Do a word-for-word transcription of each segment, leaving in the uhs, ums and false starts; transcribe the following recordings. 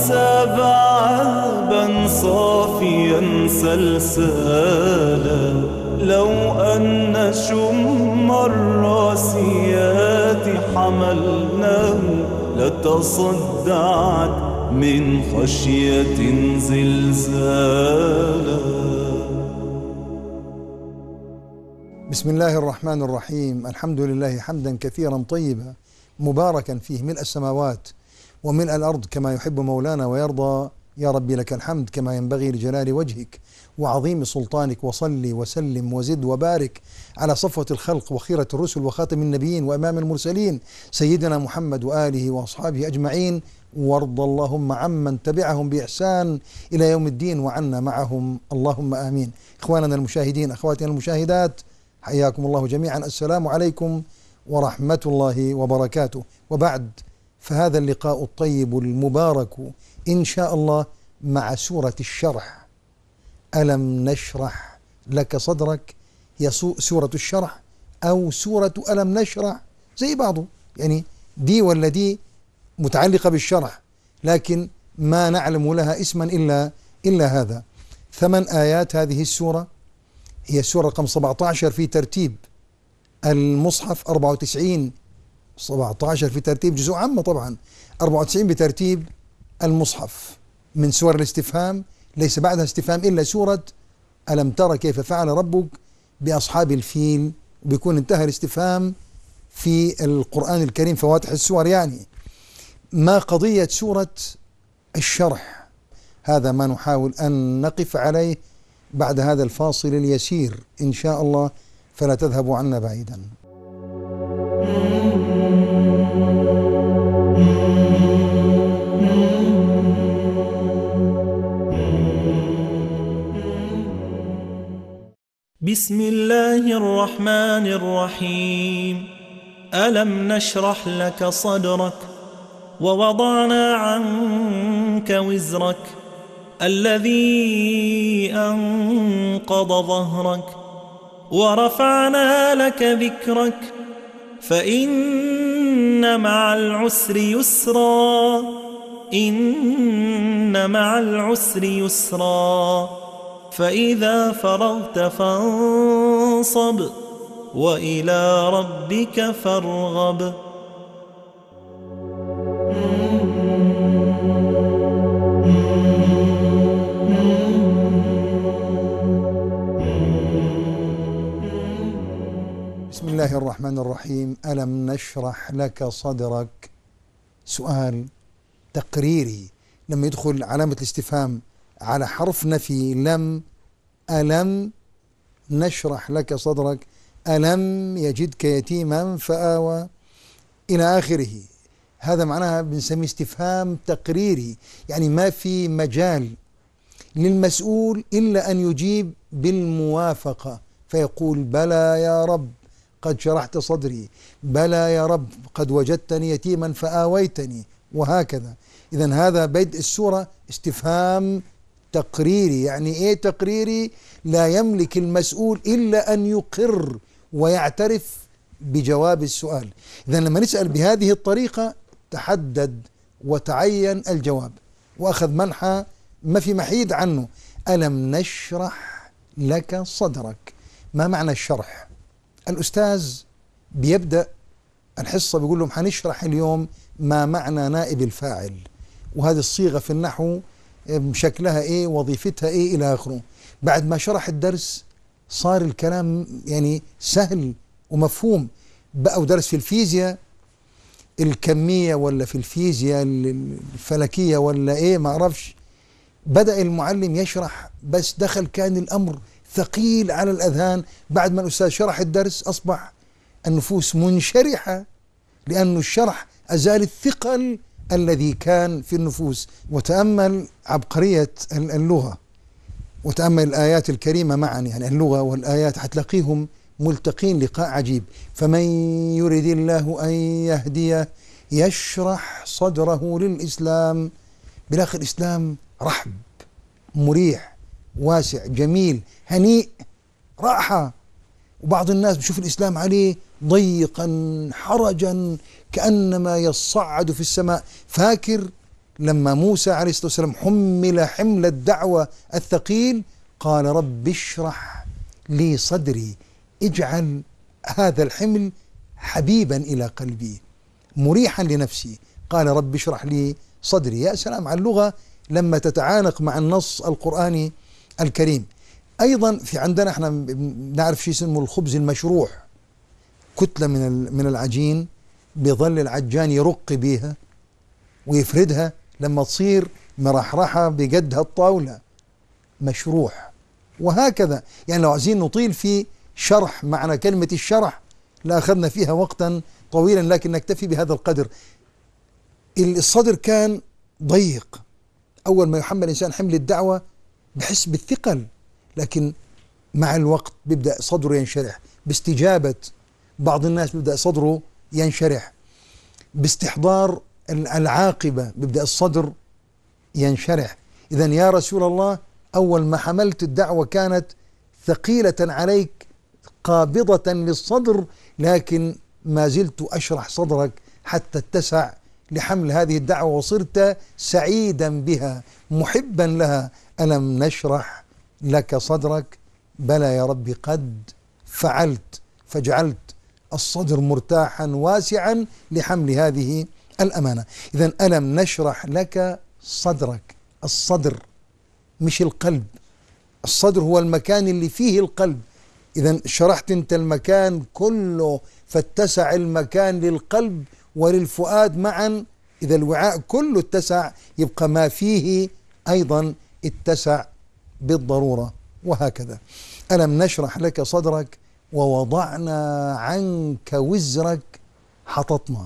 ساب عذبا صافيا سلسالا، لو أن شم الراسيات حملناه لتصدعت من خشية زلزالا. بسم الله الرحمن الرحيم. الحمد لله حمدا كثيرا طيبا مباركا فيه، ملء السماوات وملء الأرض كما يحب مولانا ويرضى. يا ربي لك الحمد كما ينبغي لجلال وجهك وعظيم سلطانك، وصلي وسلم وزد وبارك على صفوة الخلق وخيرة الرسل وخاتم النبيين وإمام المرسلين سيدنا محمد وآله وأصحابه أجمعين، وارض اللهم عمن تبعهم بإحسان إلى يوم الدين وعنا معهم اللهم آمين. إخواننا المشاهدين، أخواتنا المشاهدات، حياكم الله جميعا. السلام عليكم ورحمة الله وبركاته. وبعد، فهذا اللقاء الطيب المبارك إن شاء الله مع سورة الشرح. ألم نشرح لك صدرك، هي سورة الشرح أو سورة ألم نشرح زي بعضه، يعني دي ولا دي متعلقة بالشرح، لكن ما نعلم لها اسما إلا, إلا هذا. ثمان آيات هذه السورة، هي السورة رقم سبعة عشر في ترتيب المصحف، أربعة وتسعين سبعة عشر في ترتيب جزء عامة طبعا، أربعة وتسعين بترتيب المصحف. من سور الاستفهام، ليس بعدها استفهام إلا سورة ألم ترى كيف فعل ربك بأصحاب الفيل، وبيكون انتهى الاستفهام في القرآن الكريم فواتح السور. يعني ما قضية سورة الشرح؟ هذا ما نحاول أن نقف عليه بعد هذا الفاصل اليسير إن شاء الله، فلا تذهبوا عنا بعيدا. بسم الله الرحمن الرحيم. ألم نشرح لك صدرك ووضعنا عنك وزرك الذي أنقض ظهرك ورفعنا لك ذكرك فإن مع العسر يسرا إن مع العسر يسرا فإذا فرغت فانصب وإلى ربك فارغب. بسم الله الرحمن الرحيم. ألم نشرح لك صدرك، سؤال تقريري. لما يدخل علامة الاستفهام على حرف نفي لم، ألم نشرح لك صدرك، ألم يجدك يتيما فآوى إلى آخره، هذا معناها بنسميه استفهام تقريري، يعني ما في مجال للمسؤول إلا أن يجيب بالموافقة، فيقول بلى يا رب قد شرحت صدري، بلى يا رب قد وجدتني يتيما فآويتني، وهكذا. إذن هذا بدء السورة استفهام تقريري. يعني إيه تقريري؟ لا يملك المسؤول إلا أن يقر ويعترف بجواب السؤال. إذن لما نسأل بهذه الطريقة تحدد وتعين الجواب وأخذ منحى ما في محيد عنه. ألم نشرح لك صدرك، ما معنى الشرح؟ الأستاذ بيبدأ الحصة بيقول لهم حنشرح اليوم ما معنى نائب الفاعل، وهذه الصيغة في النحو شكلها إيه، وظيفتها إيه، إلى آخره. بعد ما شرح الدرس صار الكلام يعني سهل ومفهوم. بقى ودرس في الفيزياء الكمية ولا في الفيزياء الفلكية ولا إيه ما أعرفش، بدأ المعلم يشرح بس دخل كان الأمر ثقيل على الأذهان. بعد ما الأستاذ شرح الدرس أصبح النفوس منشرحة، لأن الشرح أزال الثقل الذي كان في النفوس. وتأمل عبقرية اللغة وتأمل الآيات الكريمة معا، يعني اللغة والآيات حتلاقيهم ملتقين لقاء عجيب. فمن يرد الله أن يهديه يشرح صدره للإسلام. بالآخر الإسلام رحب مريح واسع جميل هنيء راحة. وبعض الناس بشوف الإسلام عليه ضيقا حرجا كأنما يصعد في السماء، فاكر لما موسى عليه الصلاة والسلام حمل حمل الدعوة الثقيل قال رب اشرح لي صدري، اجعل هذا الحمل حبيبا إلى قلبي مريحا لنفسي. قال رب اشرح لي صدري. يا سلام على اللغة لما تتعانق مع النص القرآني الكريم. أيضا في عندنا احنا نعرف شيء اسمه الخبز المشروح، كتلة من من العجين بيظل العجان يرق بيها ويفردها لما تصير مرحرحة بقدها الطاولة، مشروح. وهكذا يعني لو عايزين نطيل في شرح معنى كلمة الشرح لأخذنا فيها وقتا طويلا، لكن نكتفي بهذا القدر. الصدر كان ضيق، أول ما يحمل الإنسان حمل الدعوة بحس بالثقل، لكن مع الوقت بيبدأ صدره ينشرح باستجابة بعض الناس، بيبدأ صدره ينشرح باستحضار العاقبة، بيبدأ الصدر ينشرح. إذن يا رسول الله أول ما حملت الدعوة كانت ثقيلة عليك قابضة للصدر، لكن ما زلت أشرح صدرك حتى اتسع لحمل هذه الدعوة وصرت سعيدا بها محبا لها. ألم نشرح لك صدرك؟ بلى يا ربي قد فعلت، فجعلت الصدر مرتاحا واسعا لحمل هذه الأمانة. إذن ألم نشرح لك صدرك، الصدر مش القلب، الصدر هو المكان اللي فيه القلب. إذن شرحت أنت المكان كله فاتسع المكان للقلب وللفؤاد معا. إذا الوعاء كله اتسع يبقى ما فيه أيضا اتسع بالضرورة. وهكذا ألم نشرح لك صدرك ووضعنا عنك وزرك، حططنا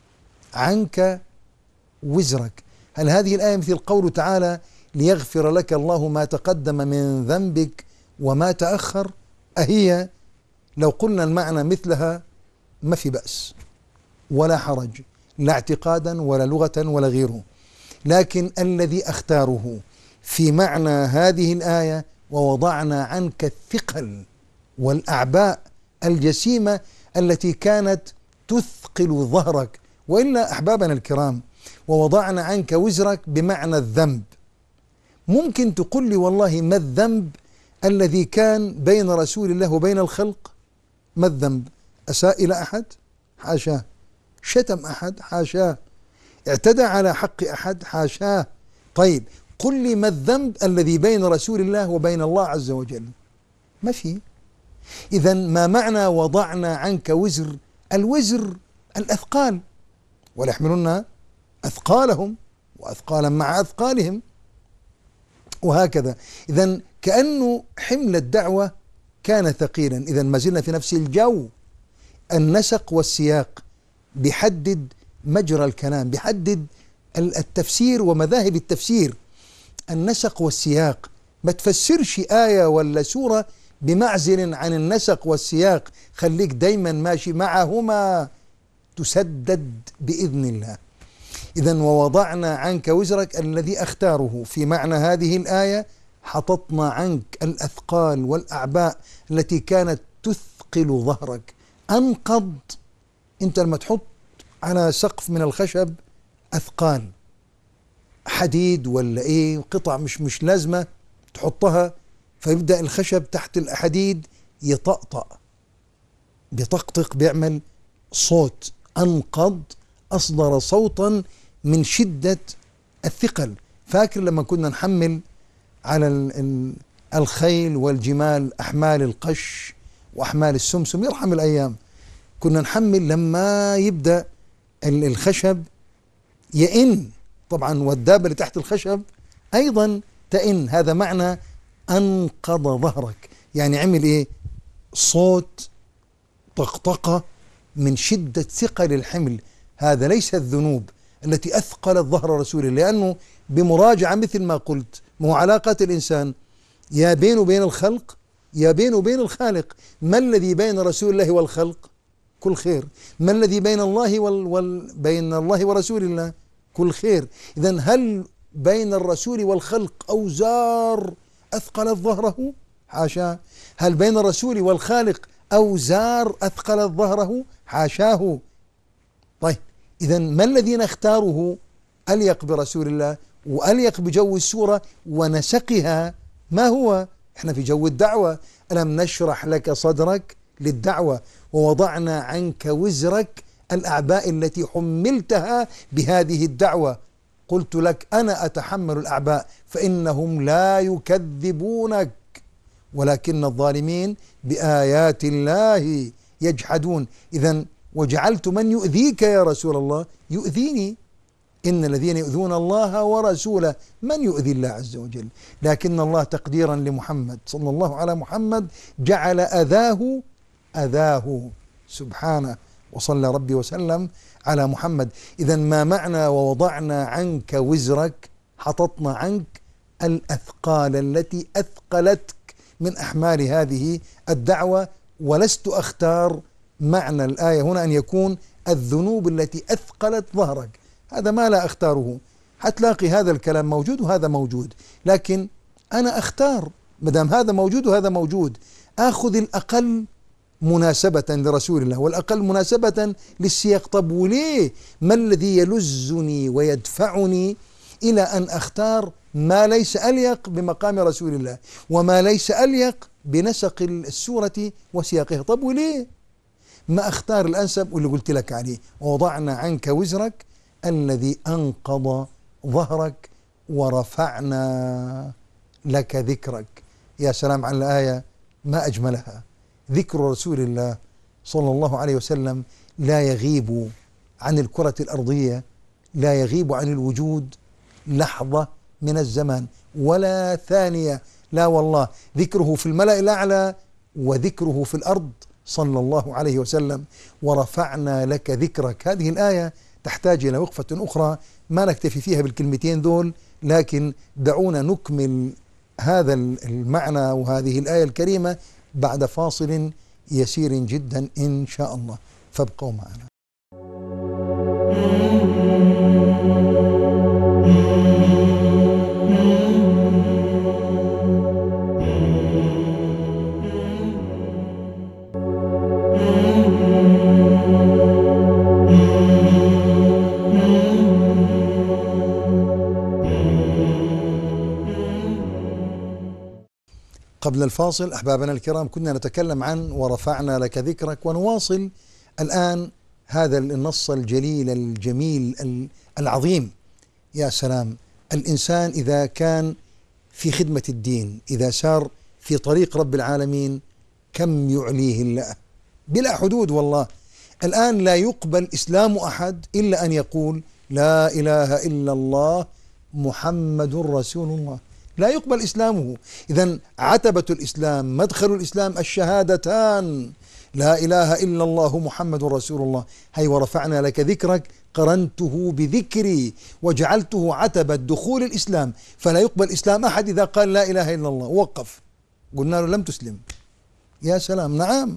عنك وزرك. هل هذه الآية مثل قوله تعالى ليغفر لك الله ما تقدم من ذنبك وما تأخر؟ أهي لو قلنا المعنى مثلها ما في بأس ولا حرج، لا اعتقادا ولا لغة ولا غيره، لكن الذي أختاره في معنى هذه الآية ووضعنا عنك الثقل والأعباء الجسيمة التي كانت تثقل ظهرك. وإلا أحبابنا الكرام، ووضعنا عنك وزرك بمعنى الذنب. ممكن تقول لي والله ما الذنب الذي كان بين رسول الله وبين الخلق؟ ما الذنب؟ أساء إلى أحد؟ حاشاه. شتم أحد؟ حاشاه. اعتدى على حق أحد؟ حاشاه. طيب قل لي ما الذنب الذي بين رسول الله وبين الله عز وجل؟ ما في. إذن ما معنى وضعنا عنك وزر؟ الوزر الأثقال، وليحملن أثقالهم وأثقالا مع أثقالهم، وهكذا. إذن كأنه حمل الدعوة كان ثقيلا. إذن ما زلنا في نفس الجو. النسق والسياق بيحدد مجرى الكلام، بيحدد التفسير ومذاهب التفسير. النسق والسياق، ما تفسرش آية ولا سورة بمعزل عن النسق والسياق، خليك دايما ماشي معهما تسدد بإذن الله. إذن ووضعنا عنك وزرك الذي أختاره في معنى هذه الآية، حططنا عنك الأثقال والأعباء التي كانت تثقل ظهرك. أنقض، أنت لما تحط على سقف من الخشب أثقال، حديد ولا إيه، قطع مش مش لازمة تحطها، فيبدأ الخشب تحت الحديد يطقطق، بيطقطق، بيعمل صوت. أنقض، أصدر صوتا من شدة الثقل. فاكر لما كنا نحمل على الخيل والجمال أحمال القش وأحمال السمسم، يرحم الأيام، كنا نحمل لما يبدأ الخشب يئن، طبعا والدابة اللي تحت الخشب أيضا تئن. هذا معنى أنقض ظهرك، يعني عمل إيه؟ صوت طقطقة من شدة ثقل الحمل. هذا ليس الذنوب التي أثقلت ظهر رسول الله، لأنه بمراجعة مثل ما قلت، مو علاقة الإنسان يا بينه وبين الخلق يا بينه وبين الخالق. ما الذي بين رسول الله والخلق؟ كل خير. ما الذي بين الله وال... وال... بين الله ورسول الله؟ كل خير. إذن هل بين الرسول والخلق أوزار أثقلت ظهره؟ حاشاه. هل بين الرسول والخالق أوزار أثقلت ظهره؟ حاشاه. طيب إذن ما الذي نختاره أليق برسول الله وأليق بجو السورة ونسقها. ما هو؟ احنا في جو الدعوة. ألم نشرح لك صدرك للدعوة ووضعنا عنك وزرك، الأعباء التي حملتها بهذه الدعوة. قلت لك أنا أتحمل الأعباء فإنهم لا يكذبونك ولكن الظالمين بآيات الله يجحدون. إذن وجعلت من يؤذيك يا رسول الله يؤذيني. إن الذين يؤذون الله ورسوله، من يؤذي الله عز وجل؟ لكن الله تقديرا لمحمد صلى الله على محمد جعل أذاه أذاه سبحانه، وصلى ربي وسلم على محمد. إذن ما معنى ووضعنا عنك وزرك؟ حططنا عنك الأثقال التي أثقلتك من أحمال هذه الدعوة. ولست أختار معنى الآية هنا أن يكون الذنوب التي أثقلت ظهرك، هذا ما لا أختاره. حتلاقي هذا الكلام موجود وهذا موجود، لكن أنا أختار مدام هذا موجود وهذا موجود، أخذ الأقل مناسبة لرسول الله والأقل مناسبة للسياق. طب وليه؟ ما الذي يلزني ويدفعني إلى أن أختار ما ليس أليق بمقام رسول الله وما ليس أليق بنسق السورة وسياقها؟ طب وليه ما أختار الأنسب واللي قلت لك عليه؟ ووضعنا عنك وزرك الذي أنقض ظهرك ورفعنا لك ذكرك. يا سلام على الآية، ما أجملها. ذكر رسول الله صلى الله عليه وسلم لا يغيب عن الكرة الأرضية، لا يغيب عن الوجود لحظة من الزمان ولا ثانية، لا والله. ذكره في الملأ الأعلى وذكره في الأرض صلى الله عليه وسلم. ورفعنا لك ذكرك، هذه الآية تحتاج إلى وقفة أخرى، ما نكتفي فيها بالكلمتين دول، لكن دعونا نكمل هذا المعنى وهذه الآية الكريمة بعد فاصل يسير جدا إن شاء الله، فابقوا معنا. قبل الفاصل أحبابنا الكرام كنا نتكلم عن ورفعنا لك ذكرك، ونواصل الآن هذا النص الجليل الجميل العظيم. يا سلام، الإنسان إذا كان في خدمة الدين، إذا سار في طريق رب العالمين، كم يعليه الله بلا حدود. والله الآن لا يقبل إسلام أحد إلا أن يقول لا إله إلا الله محمد رسول الله، لا يقبل إسلامه. إذن عتبة الإسلام، مدخل الإسلام الشهادتان، لا إله إلا الله محمد رسول الله. هي ورفعنا لك ذكرك قرنته بذكري وجعلته عتبة دخول الإسلام، فلا يقبل إسلام أحد إذا قال لا إله إلا الله. وقف، قلنا له لم تسلم. يا سلام، نعم،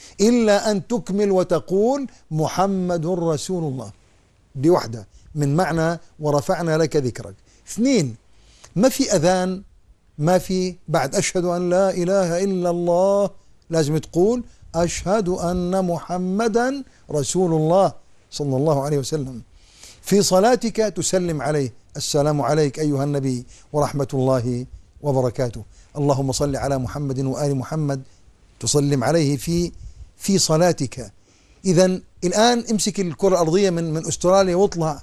إلا أن تكمل وتقول محمد رسول الله. دي واحدة من معنى ورفعنا لك ذكرك. اثنين، ما في أذان، ما في بعد أشهد أن لا إله إلا الله لازم تقول أشهد أن محمدا رسول الله صلى الله عليه وسلم. في صلاتك تسلم عليه السلام عليك أيها النبي ورحمة الله وبركاته، اللهم صل على محمد وآل محمد، تسلم عليه في في صلاتك. إذن الآن امسك الكرة الأرضية من من أستراليا واطلع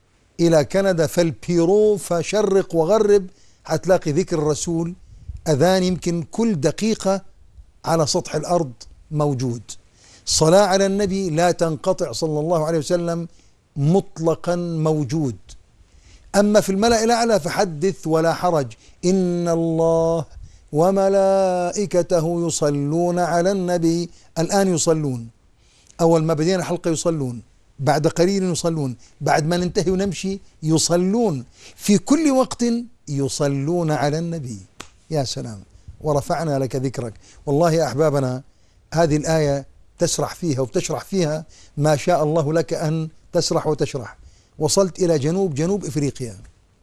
إلى كندا، فالبيرو، فشرق وغرب، هتلاقي ذكر الرسول أذان يمكن كل دقيقة على سطح الأرض موجود. صلاة على النبي لا تنقطع صلى الله عليه وسلم مطلقا موجود. أما في الملأ الأعلى فحدث ولا حرج، إن الله وملائكته يصلون على النبي. الآن يصلون، أول ما بدينا الحلقة يصلون، بعد قليل يصلون، بعد ما ننتهي ونمشي يصلون، في كل وقت يصلون على النبي. يا سلام، ورفعنا لك ذكرك. والله يا أحبابنا هذه الآية تسرح فيها وتشرح فيها ما شاء الله لك أن تسرح وتشرح. وصلت إلى جنوب جنوب إفريقيا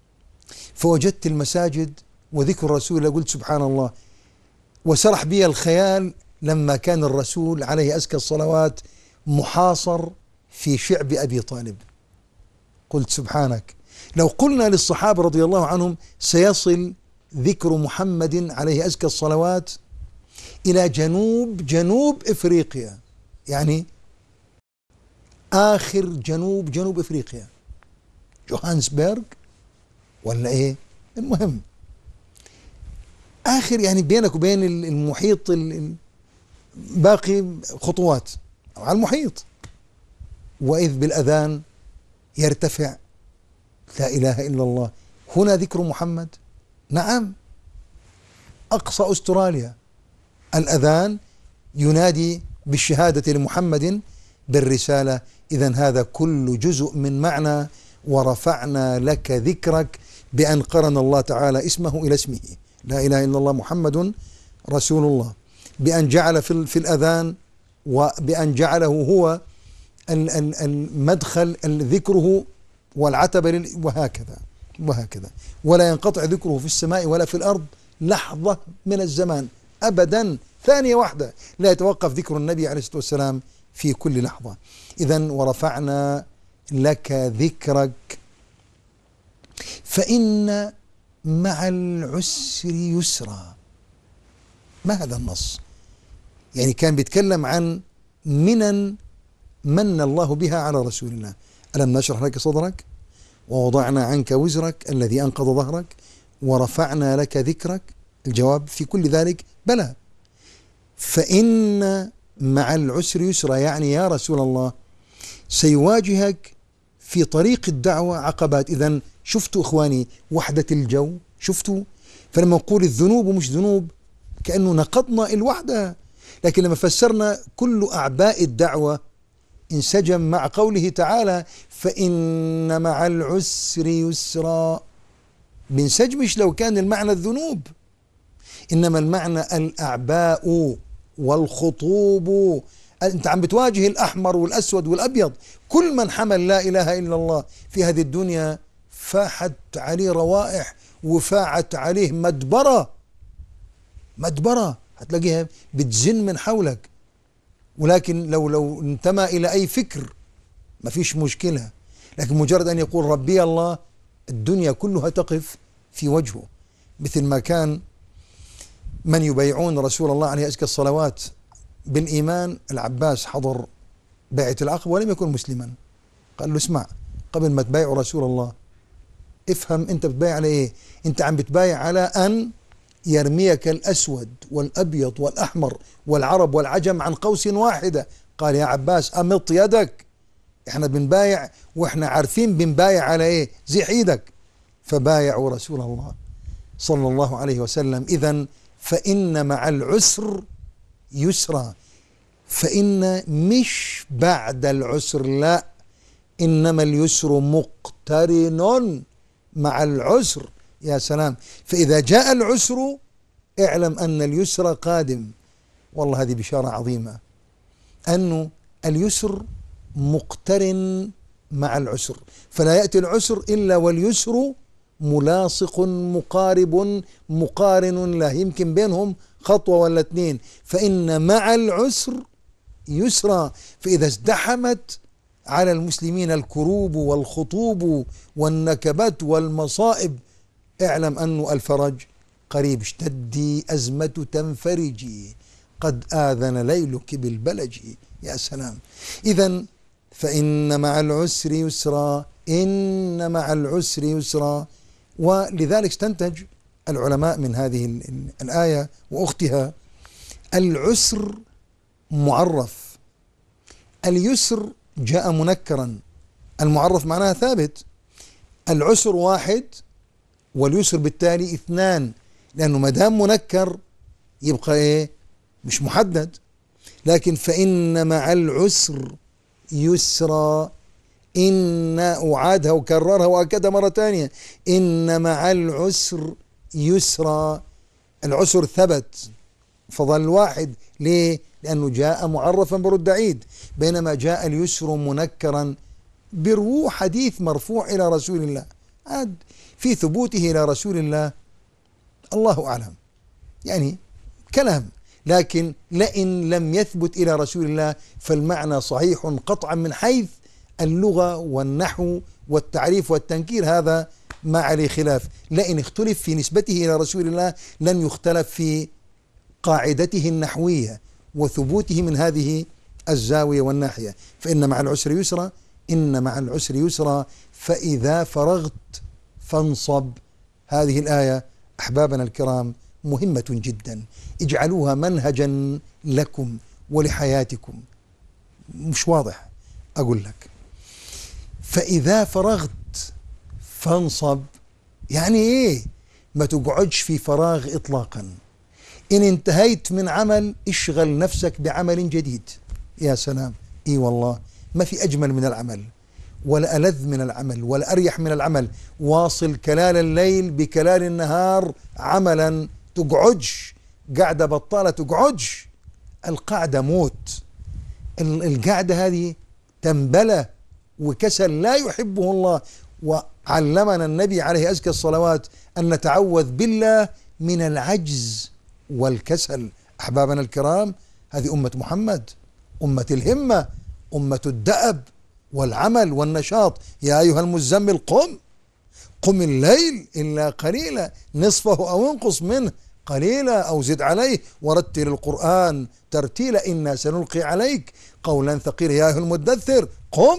فوجدت المساجد وذكر الرسول، قلت سبحان الله، وسرح بي الخيال لما كان الرسول عليه أزكى الصلوات محاصر في شعب أبي طالب. قلت سبحانك، لو قلنا للصحابة رضي الله عنهم سيصل ذكر محمد عليه أزكى الصلوات إلى جنوب جنوب إفريقيا، يعني آخر جنوب جنوب إفريقيا، جوهانسبرغ ولا إيه، المهم آخر، يعني بينك وبين المحيط باقي خطوات أو على المحيط، وإذ بالأذان يرتفع لا إله إلا الله. هنا ذكر محمد، نعم. أقصى أستراليا الأذان ينادي بالشهادة لمحمد بالرسالة. إذن هذا كل جزء من معنى ورفعنا لك ذكرك، بأن قرن الله تعالى اسمه إلى اسمه، لا إله إلا الله محمد رسول الله، بأن جعل في في الأذان، وبأن جعله هو المدخل ذكره والعتبة، وهكذا وهكذا، ولا ينقطع ذكره في السماء ولا في الأرض لحظة من الزمان أبدا، ثانية واحدة لا يتوقف ذكر النبي عليه الصلاة والسلام في كل لحظة. إذن ورفعنا لك ذكرك فإن مع العسر يسرا. ما هذا النص؟ يعني كان بيتكلم عن منن من الله بها على رسول الله. ألم نشرح لك صدرك ووضعنا عنك وزرك الذي أنقض ظهرك ورفعنا لك ذكرك. الجواب في كل ذلك بلى. فإن مع العسر يسرا، يعني يا رسول الله سيواجهك في طريق الدعوة عقبات. إذن شفتوا إخواني وحدة الجو، شفتوا؟ فلما نقول الذنوب ومش ذنوب كأنه نقضنا الوحدة، لكن لما فسرنا كل أعباء الدعوة انسجم مع قوله تعالى فإن مع العسر يسرا. بنسجمش لو كان المعنى الذنوب، إنما المعنى الأعباء والخطوب. أنت عم بتواجه الأحمر والأسود والأبيض، كل من حمل لا إله إلا الله في هذه الدنيا فاحت عليه روائح وفاعت عليه مدبرة مدبرة هتلاقيها بتزن من حولك. ولكن لو لو انتمى إلى أي فكر ما فيش مشكلة، لكن مجرد أن يقول ربي الله الدنيا كلها تقف في وجهه. مثل ما كان من يبايعون رسول الله عليه أزكى الصلوات بالإيمان. العباس حضر بيعة العقبة ولم يكن مسلما، قال له اسمع، قبل ما تبايع رسول الله افهم انت بتبايع على ايه. انت عم بتبايع على ان يرميك الأسود والأبيض والأحمر والعرب والعجم عن قوس واحدة. قال يا عباس أمط يدك، احنا بنبايع واحنا عارفين بنبايع على ايه، زيح ايدك. فبايعوا رسول الله صلى الله عليه وسلم. إذن فإن مع العسر يسرا، فإن مش بعد العسر، لا، إنما اليسر مقترن مع العسر. يا سلام. فإذا جاء العسر اعلم أن اليسر قادم. والله هذه بشارة عظيمة، أنه اليسر مقترن مع العسر، فلا يأتي العسر إلا واليسر ملاصق مقارب مقارن له، يمكن بينهم خطوة ولا اثنين. فإن مع العسر يسرا. فإذا ازدحمت على المسلمين الكروب والخطوب والنكبات والمصائب اعلم أن الفرج قريب. اشتدي أزمة تنفرجي، قد آذن ليلك بالبلج. يا سلام. إذن فإن مع العسر يسرا، إن مع العسر يسرا. ولذلك استنتج العلماء من هذه الآية وأختها العسر معرف، اليسر جاء منكرا، المعرف معناها ثابت. العسر واحد واليسر بالتالي اثنان، لأنه ما دام منكر يبقى إيه؟ مش محدد. لكن فإن مع العسر يسرا، إن أعادها وكررها وأكدها مرة ثانية، إن مع العسر يسرا. العسر ثبت فظل واحد. ليه؟ لأنه جاء معرفا برد عيد، بينما جاء اليسر منكرا بروح حديث مرفوع إلى رسول الله. عاد في ثبوته إلى رسول الله الله أعلم، يعني كلام، لكن لئن لم يثبت إلى رسول الله فالمعنى صحيح قطعا من حيث اللغة والنحو والتعريف والتنكير هذا ما عليه خلاف. لئن اختلف في نسبته إلى رسول الله لن يختلف في قاعدته النحوية وثبوته من هذه الزاوية والناحية. فإن مع العسر يسرا، إن مع العسر يسرا، فإذا فرغت فانصب. هذه الآية أحبابنا الكرام مهمة جدا، اجعلوها منهجا لكم ولحياتكم. مش واضح؟ أقول لك، فإذا فرغت فانصب يعني إيه؟ ما تقعدش في فراغ إطلاقا. إن انتهيت من عمل اشغل نفسك بعمل جديد. يا سلام، إي والله ما في أجمل من العمل، ولا ألذ من العمل، ولا أريح من العمل. واصل كلال الليل بكلال النهار عملا، تقعدش قاعدة بطالة، تقعدش. القعدة موت، القعدة هذه تنبلة وكسل لا يحبه الله. وعلمنا النبي عليه أزكى الصلوات أن نتعوذ بالله من العجز والكسل. أحبابنا الكرام، هذه أمة محمد، أمة الهمة، أمة الدأب والعمل والنشاط. يا أيها المزمل قم قم الليل إلا قليلا نصفه أو انقص منه قليلا أو زد عليه ورتل القرآن ترتيلا إنا سنلقي عليك قولا ثقيلا. يا أيها المدثر قم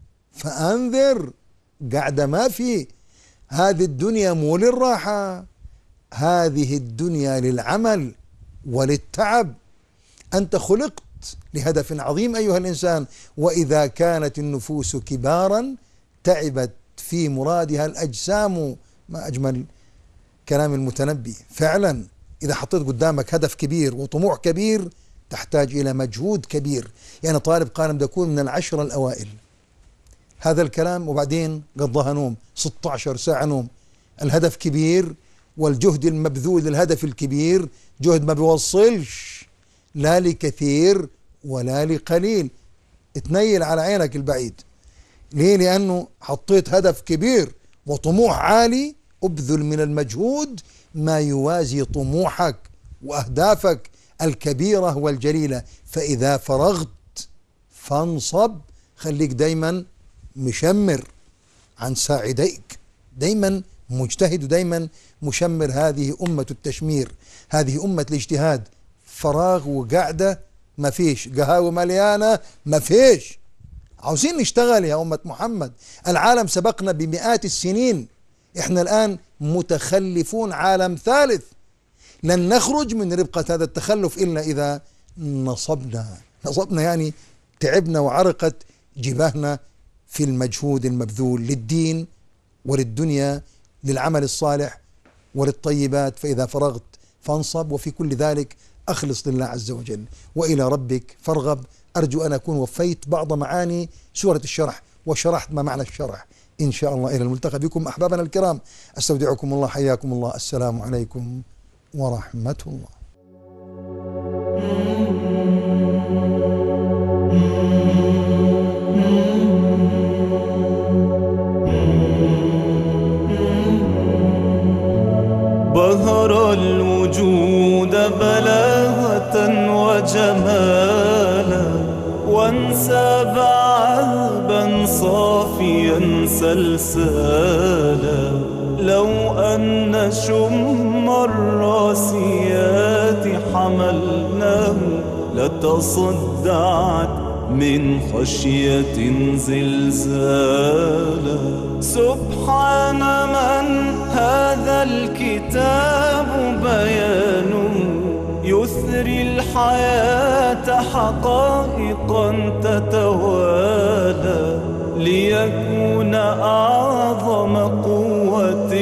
فأنذر. قاعدة ما في. هذه الدنيا مو للراحة، هذه الدنيا للعمل وللتعب. أنت خلقت لهدف عظيم أيها الإنسان. وإذا كانت النفوس كبارا تعبت في مرادها الأجسام. ما أجمل كلام المتنبي. فعلا إذا حطيت قدامك هدف كبير وطموح كبير تحتاج إلى مجهود كبير. يعني طالب قال بدي أكون من العشرة الأوائل، هذا الكلام، وبعدين قضاها نوم ستة عشر ساعة نوم. الهدف كبير والجهد المبذول للهدف الكبير جهد ما بيوصلش لا لكثير ولا لقليل. تنيل على عينك البعيد. ليه؟ لأنه حطيت هدف كبير وطموح عالي، أبذل من المجهود ما يوازي طموحك وأهدافك الكبيرة والجليلة. فإذا فرغت فانصب. خليك دايما مشمر عن ساعديك، دايما مجتهد ودايما مشمر. هذه أمة التشمير، هذه أمة الاجتهاد. فراغ وقعدة ما فيش، قهاوي مليانة ما فيش. عاوزين نشتغل يا أمة محمد. العالم سبقنا بمئات السنين، إحنا الآن متخلفون عالم ثالث. لن نخرج من ربقة هذا التخلف إلا إذا نصبنا. نصبنا يعني تعبنا وعرقت جباهنا في المجهود المبذول للدين وللدنيا، للعمل الصالح وللطيبات. فإذا فرغت فانصب، وفي كل ذلك أخلص لله عز وجل وإلى ربك فارغب. أرجو أن أكون وفيت بعض معاني سورة الشرح وشرحت ما معنى الشرح إن شاء الله. إلى الملتقى بكم أحبابنا الكرام، أستودعكم الله، حياكم الله، السلام عليكم ورحمة الله. بهر الوجود بلاغة وجمالا، وانساب عذبا صافيا سلسالا. لو أن شم الراسيات حملناه لتصدعت من خشية زلزالا. سبحان من هذا الكتاب بيانه يثري الحياة حقائقا تتوالى، ليكون أعظم قوة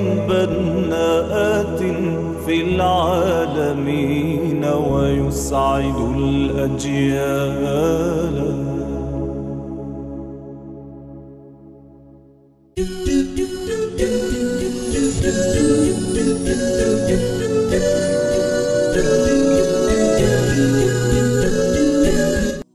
بناءة في العالمين ويسعد الأجيال.